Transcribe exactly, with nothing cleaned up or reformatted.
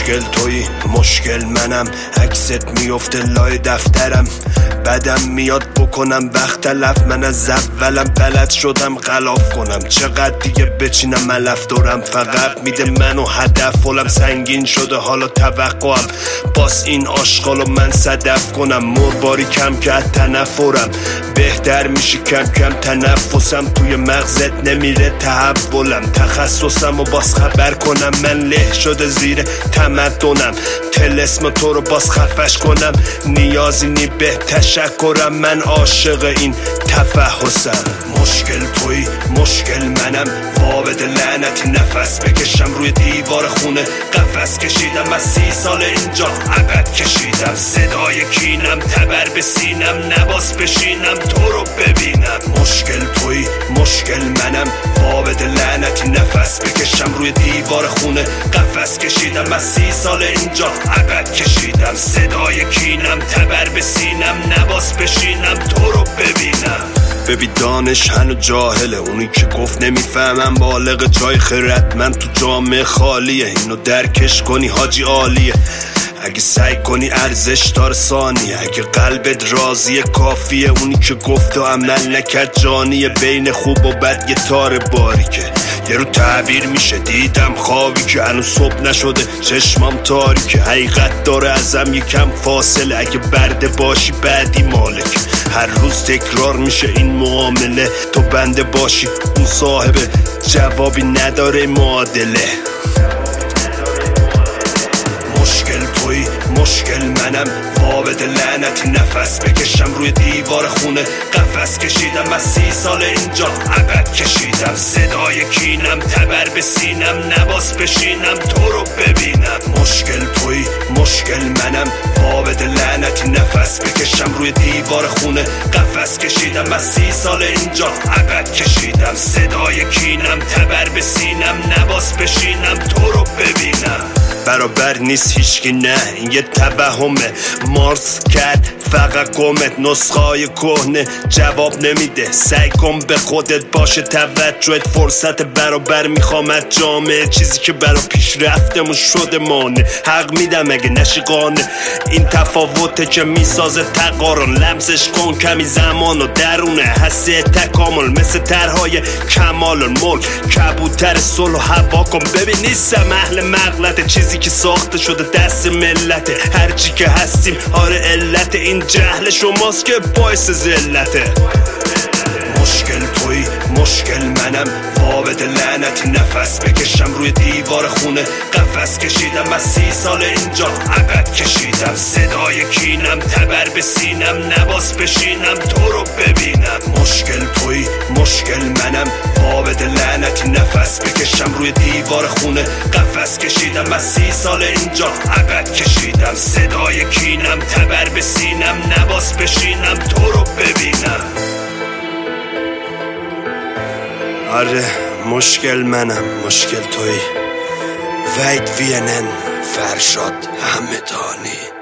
مشکل تویی مشکل منم، عکست میفته لای دفترم، بدم میاد بکنم وقت تلف، من از اولم بلد شدم غلاف کنم، چقدر دیگه بچینم ملف دارم فقط میده منو هدف، فولم سنگین شده حالا توقعم باز این آشغالو من صدف کنم، مرباری کم که تنفرم بهتر میشه کم کم تنفسم، توی مغزت نمیره تحولم، تخصصم و باز خبر کنم من له شده زیر تمدنم، تلسم تو رو باز خفش کنم، نیازی نی به تشکرم، من عاشق این تفحصم. مشکل توی مشکل منم، وابد لعنتی نفس بکشم، روی دیوار خونه قفس کشیدم، از سی سال اینجا ابد کشیدم، صدای کینم تبر به سینم، نباس بشینم تو رو ببینم. مشکل توی مشکل منم، وابد لعنتی نفس بکشم، روی دیوار خونه قفس کشیدم، از سی سال اینجا ابد کشیدم، صدای کینم تبر به سینم، نباس بشینم تو رو ببینم. ببی دانش هنو جاهله، اونی که گفت نمیفهمم بالغ جای خرد، من تو جامعه خالیه، اینو درکش کنی حاجی عالیه، اگه سعی کنی ارزش دار ثانیه، اگه قلبت راضیه کافیه، اونی که گفت و عمل نکرد جانیه، بین خوب و بد یه تار باریکه، یه رو تعبیر میشه دیدم خوابی که هنوز صبح نشده، چشمام تاریکه، حقیقت داره ازم یکم فاصله، اگه برده باشی بعدی مالک، هر روز تکرار میشه این معامله، تو بنده باشی اون صاحبه، جوابی نداره معادله. مشکل توی مشکل منم، وابد لعنتی نفس بکشم، روی دیوار خونه قفس کشیدم، از سی سال اینجا ابد کشیدم، صدای کینم تبر به سینم، نباس بشینم تو رو ببینم. مشکل توی مشکل منم، وابد لعنتی نفس بکشم، روی دیوار خونه قفس کشیدم، از سی سال اینجا ابد کشیدم، صدای کینم تبر به سینم، نباس بشینم تو رو ببینم. برابر نیست هیچکی نه، این یه توهمه، مارس کرد فقط گمت، نسخای کهنه جواب نمیده، سعی کن به خودت باشه توجهت، فرصت برابر میخوامد جامعه، چیزی که برا پیش رفتمون شده مانه، حق میدم اگه نشی قانه، این تفاوته که میسازه تقارن، لمسش کن کمی زمان و درونه حسه تکامل، مثل طرحهای کمال الملک، کبوتر صلح و هوا کن، ببین نیستم اهل مغلطه، چیزی که ساخته شده دست ملته، هرچی که هستیم آره علت این جهل شماست که باعث ذلته. مشکل توی مشکل منم، وابد لعنتی نفس بکشم، روی دیوار خونه قفس کشیدم، از سی سال اینجا ابد کشیدم، صدای کینم تبر به سینم، نباس بشینم تو رو ببینم. مشکل توی مشکل منم، وابد لعنتی نفس بکشم، روی دیوار خونه قفس کشیدم، از سی سال اینجا ابد کشیدم، صدای کینم تبر به سینم، نباس بشینم تو رو ببینم. آره مشکل منم مشکل توی. وید وینن فرشاد همدانی.